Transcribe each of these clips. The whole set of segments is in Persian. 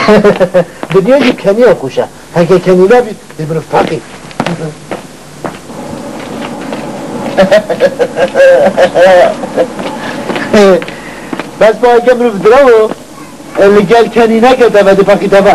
دنیا جی کنی ها خوشه هکه کنی نبید دیبرو فقی بس با اگه مرو بدراو اللي قال کنی نکده بده فقی تبا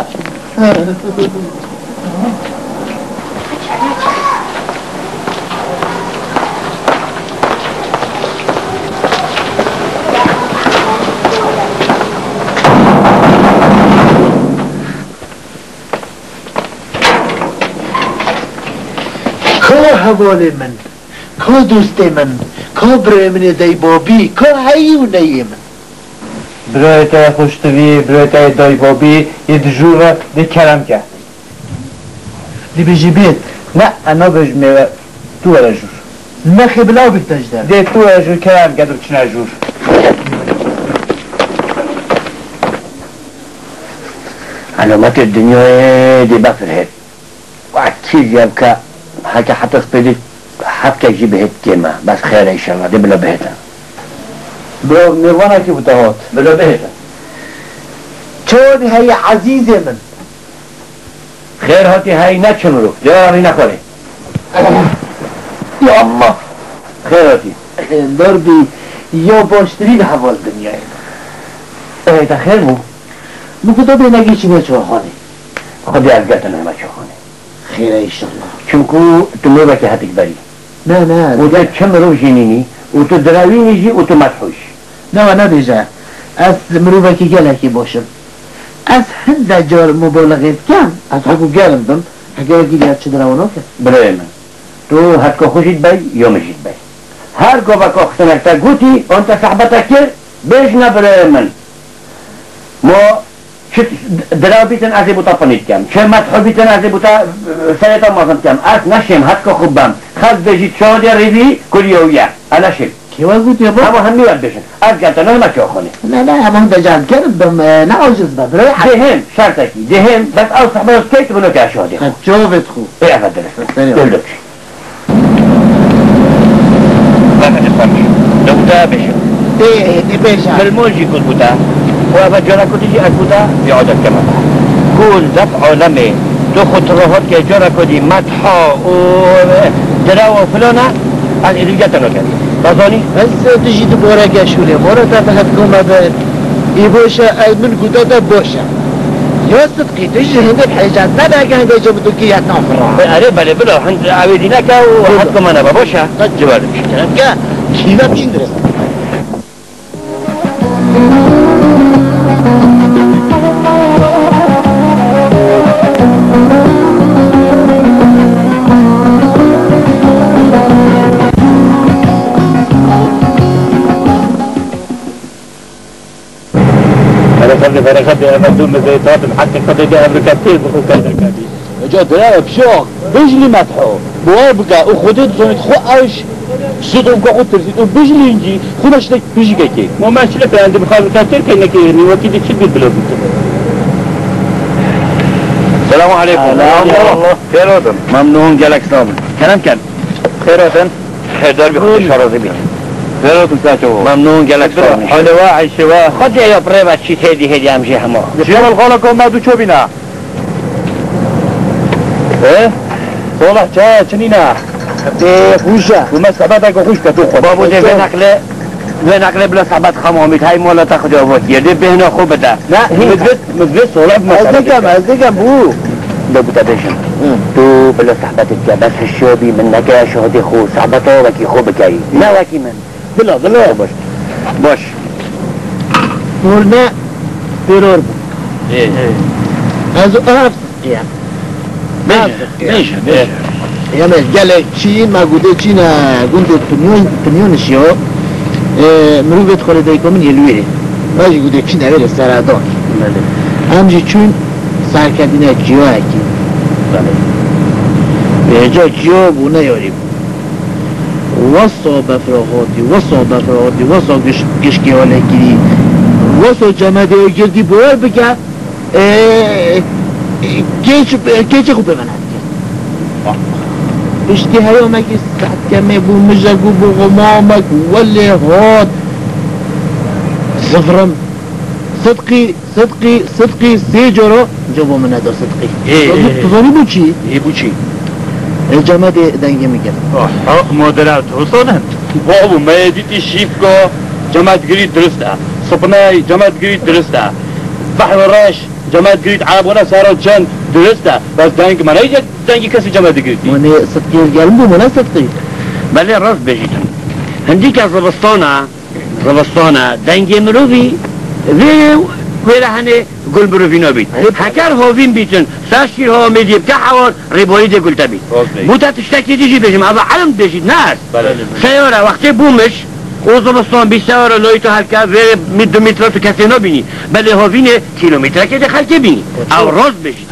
حواله من کا دوست من کا برای من دای بابی کا هیونه من برای تای خوشتوی برای تای دای بابی یه دجور ده کرم کرد دی بجی بیت نه انا بجمه تو ولا جور نخی بلاو بیتاج در ده تو ولا جور کرم کرد و چنه جور علامات الدنيا دي بفرهد وعتيل يبكى حكى حتخبري حبكة جيب هيت كلمة بس خير إن شاء الله دي بلا بهتا برو نيروانا كي بتاهات بلا بهتا چون هی عزیز من خير هاتي هاي نتشنرو جوابي نخوري یا الله خير هاتي ضربی یا باشترین حوال دنیای ايه تا خير مو مگه تو بینگی چی بچه خانه خدي أزقتنا ما شوخوني خیره ایشالله چونكو تموبك هاتك بري نه وده كم رو جنيني وتو دراويني جي وتو مدحوش نه بیجا از مروبه که گله که باشم از هنده جار مبالغه کم از حقو گلم بم اگر گیری چه دروانو که برای من تو هتكو خوشید بي يوم جيد بي هر قوبك اختنك تا قوتي وانت صحبتك كير بيجنا برای من ما چه درا بیتن از بوتا پنید کم چه مدحو بیتن از بوتا سیتا مازم کم از نشیم حد که خوبم خد بجید شادی ریوی کلیویه انشیم که وقت یا با اما هم میاد بشن از گلتن نمه چه خونه نه همون بجان کردم نه عاجز با برای دهم شرطکی دهم بس او صحبه از کیت بنو که شادی خد جاوت خوب ايه افضل دلوك لو بوتا بشن دی بیشا بالموجي كل بوتا وأفجرك تجي أكودا يعود الكمان كل دفع علمي تاخد روحات كجرك دي مدحا ودراوة فلانة عن إدوجات نوكري تظني؟ بس تجي تبورا قاشولي مورا تفهد كوما يبوشا أي من قدادة بوشا يا صدقي تجي هندي الحاجات لا باقي هندي جبتو كيات نافرة أري بلي بلو هند عويدينك وحدكم أنا ببوشا جوالك كا كيما بشين درس فرخت مردم زيتات محقق قد جاء بكثير بخوكا كابي جا درا بشوق بجلي مدحو بوابقا وخدت زونت خو ايش سيدهم كو ترسيتو بجلي انجي خودش لك بيجي كي مو ماشي لك عندي بخاطر كثير كانك يعني وكيد تشد بلو السلام عليكم الله خير ودن ممنون جالك صابر كلام كان خير ودن خير دار بخوش شرازي بيه خيراتم ساتو ممنون جالك صابر حلوة عيشوا خد يا بريبا شي هدي امشي همو شيما الغالكم ما دو چو بينا ايه صالح چه چنينا دي خوشا وما سبتك خوش كتو خود بابو دي بنقله بلا صحبت خماميت هاي مولا تاخد اوت يدي بهنا خوب ده لا مدرس صالح ازدكم بو لو بتدشن تو بلا صحبتك بس الشوبي منك يا شهدي خو صحبته وكي خوبك اي لا وكي من بلا باش نورنا بيرور ايه از عرفت ماشي يا مش قال چين ما قد چين قند تنيون شيو مرو بدخل دايكو من يلويه ماجي قد چين اوير سرادان همجي چون سرکدینه جیو هکی به جا جیو بو نیاری واسا بفراغاتی واسا گشکی حاله گیری واسا جمعه گردی باور بگم گیچ خوب بمند کرد بشتی هیا مگی سعد کمه بو مجگو بو غمامک ولی هاد صدقی 3 جورو جواب من ندا صدقی تزانی بو چی؟ بو چی؟ جماعت دنگی میگم مادرات حسنت بابو ما دیتی شیفکو جماعت گری درسته صبنای جماعت گری درسته بحر راش جماعت گری عربونا سارو چند درسته بس دنگ من ایجا دنگی کسی جماعت گری من صدقی گلم بو من صدقی بله راست بجیتن هندی که زبستانه دنگی مروی ویره هنه گل بروینا بید هکر هاوین بیتن ساشتیر ها میدیب که حوار ریبایی ده گل تبید بوتا تشتکی دیجی بجیم اما علم بجید نه سیاره وقتی بومش او زبستان بی سیاره لایتو هلکه ویره دو متر تو کسی نبینی بله هاوین کیلومتر که ده خلکه بینی او راست بجید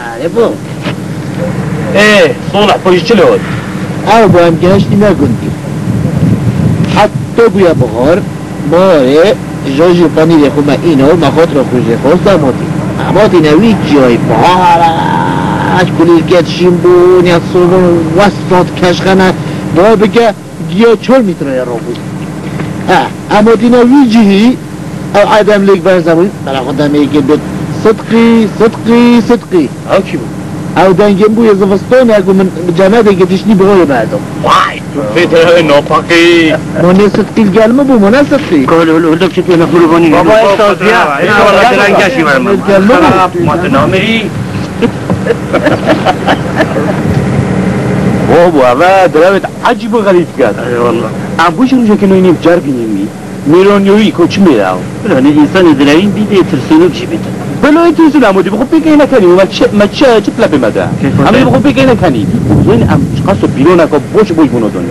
صلح پویش چلو او با هم گشتی نگندی حتی بویا بغار ماره جاجی پنیر خوما اینو مخاطر خوشی خواست اماتی نوی جای بهارش کلیرگت شیمبون یا سرون وستاد کشخنه باید بگه گیا 4 متر را بود اماتی نوی جهی او عدم لیک برزمون برای خودم میگه بید صدقی او چی بود؟ او دنگم بوی زفستان اگه من جمعه دیگه تشنی بغای بعدم وای تو فیتر ناپاکی منی صدقی الگلمه بو منی صدقی هلو چطور نخلو بانی بابا استازیا والله درنگشی برم ما تنامری بابا اول دراوت عجیب و غریب کرد والله ابوش اونجا که نوینیم جرگی نمی میرانیوی کوچ میراو بلانه انسان دلوین بیده ترسونو بشی بیده بلای تیزون امودی بخوب بگه نکنی ما چه پلپی مده همه بخوب بگه نکنی این ام قصد بیرون اکا بوش بونو دونی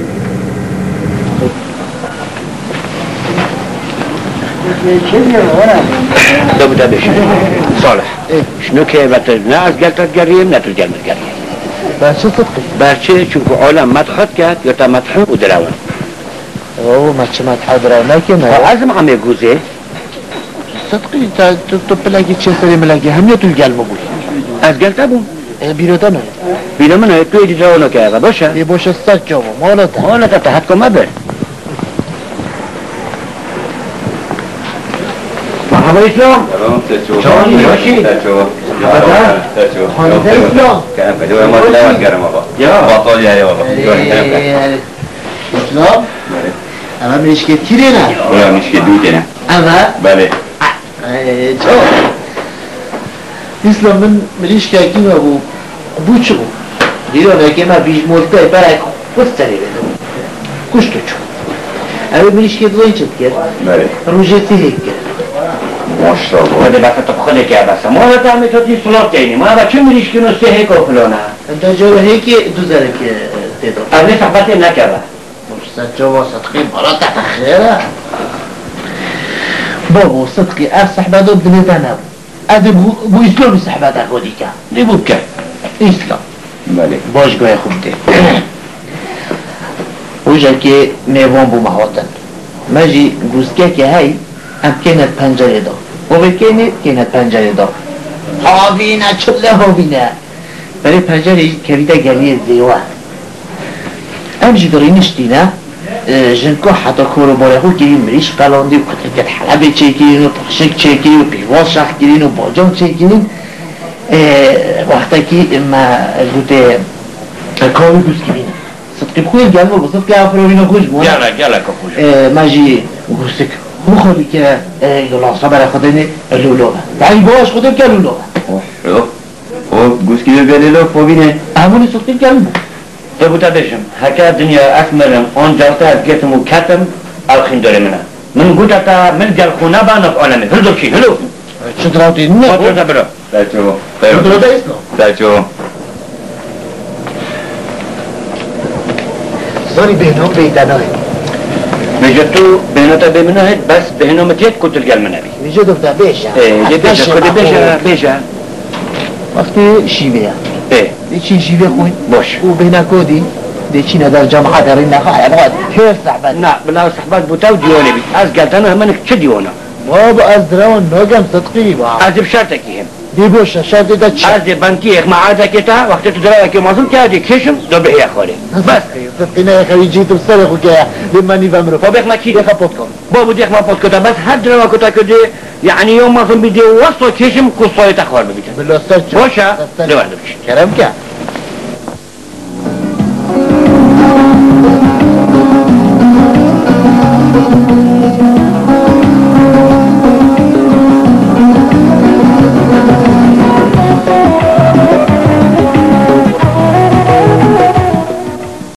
ده بوده بشه صالح شنو که بطر نه از گلتت گریم نه تو گلمت گریم برچه صدقی؟ برچه چونکه عالم مدخد کرد یا تا مدخون او دروان اوه مچه مدحا درو نکنه ازم همه گوزه صدقی تو پلگی چه سری ملگی همیه تو الگلمه بود از گلتا بون بیرودا نه بینا منه توی دی دروانو که اگه باشه یه باشه 100 جاوا مالتا مالتا تحت کن مبر مرحبا اسلام سلام باشی خانده اسلام اسلام اما میشه تیره نه اما بله چه اسلام من ملیش که اکی ما بو چه بو دیرانه که ما بیش مولته برای خود سری بدم کشتو چو اما ملیش که دوین چد کرد بله روژه تیهی کرد ماشاءالله وده بس تو خونه که بس ما را تعمی تو تی صلاح کنی ما را چه میریش کنو سه هیک و فلانه انتا جاوه هیکی دو ذره که تیدو اولی صحبتی نکرده مرسد جاوه صدقی برا تحت خیره بابا صدقي صحبة ضد نتنا هذا بو إسلام صحبة أخوتك ليه بو بكا إسلام بله باش قوي خبتي وجا كي ميوان بو مهوتن ماجي جوزكا كي هاي أم كانت پنجره دا كانت پنجره دا هاوينا چله هاوينا برای پنجره كريدا گليه زيوان أم جي داري نشتينا جنكو حتى كورو باريخو كيرين مريش قلاندي و قطركت حلبي چيكيرين و طخشك چيكيرين و بيواز شخ كيرين و باجان چيكيرين وقتا كي ما قلت كاوي بوز كيرين صدقي بخوي الجلمو بصدقي افروينو خوش مون يلا كفوش ماجي قلتك هو خلي كا يلا صبر خدني اللولوغا يعني باش خدم كالولوغا او گوش کی بله فوبینه هموني صدقي الجلمو دبوتا بشم هكا دنيا أكمل أون جالتا جيتم وكاتم الخين دوري منها من قلت تا من جال خونا بانف عالمي هلو شي هلو شدراوتي نه فاتو تبرو سلچو شدراوتي اسلام سلچو زاني بهنو بيدانوه مجتو بينوتا بمنها بس بهنو متيت كنت الجال منها بي ميجو دفتا بيشا ايه بيشا كنت بيشا وقتی شیوه ايه دیچین شیوه خوی باش و بین کودی دیچین در جامعه دارین نخواه یبغاد هر صحبت نا بلا صحبات بوتاو ديوني بي از قالتنا همانك چه ديونا بابا از درون نوگم صدقی با از بشرطك هم دی باشه شرط دا چه از بنکی اخ معاده که تا وقتی تو درای که مازم کردی کشم دو به خاله بس صدقینه خیلی جیتم سر خو که لمنی و مرو خب اخ ما کی دیگه پات کن بابو دیخ ما پات کتا بس هر درای کتا کدی یعنی یوم مازم بیدی واسه کشم کسای تخوار ببیتن بلا سر باشه لوحده بشه کرم که